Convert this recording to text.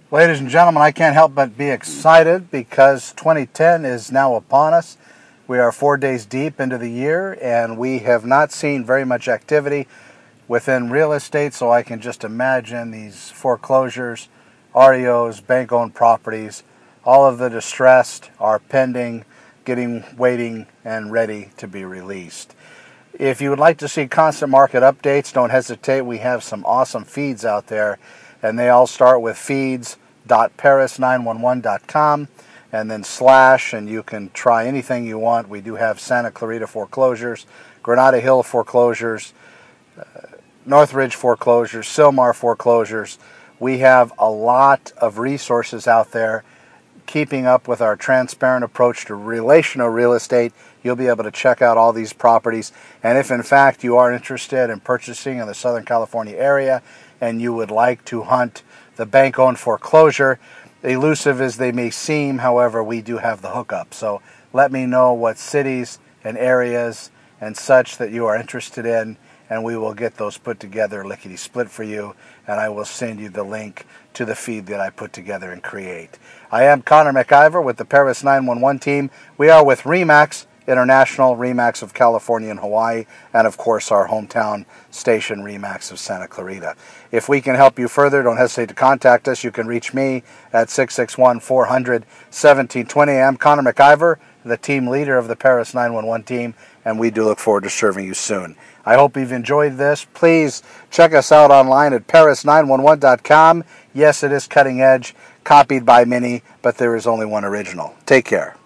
Ladies and gentlemen, I can't help but be excited because 2010 is now upon us. We are 4 days deep into the year, and we have not seen very much activity within real estate, so I can just imagine these foreclosures, REOs, bank-owned properties, all of the distressed are pending, waiting, and ready to be released. If you would like to see constant market updates, don't hesitate. We have some awesome feeds out there, and they all start with feeds.paris911.com and then / and you can try anything you want. We do have Santa Clarita foreclosures, Granada Hill foreclosures, Northridge foreclosures, Sylmar foreclosures. We have a lot of resources out there. Keeping up with our transparent approach to relational real estate, you'll be able to check out all these properties. And if in fact you are interested in purchasing in the Southern California area and you would like to hunt the bank-owned foreclosure, elusive as they may seem, however, we do have the hookup. So let me know what cities and areas and such that you are interested in, and we will get those put together lickety-split for you, and I will send you the link to the feed that I put together and create. I am Connor McIver with the Paris 911 team. We are with RE/MAX International, RE/MAX of California and Hawaii, and of course our hometown station, RE/MAX of Santa Clarita. If we can help you further, don't hesitate to contact us. You can reach me at 661-400-1720. I'm Connor McIver, the team leader of the Paris 911 team, and we do look forward to serving you soon. I hope you've enjoyed this. Please check us out online at paris911.com. Yes, it is cutting edge, copied by many, but there is only one original. Take care.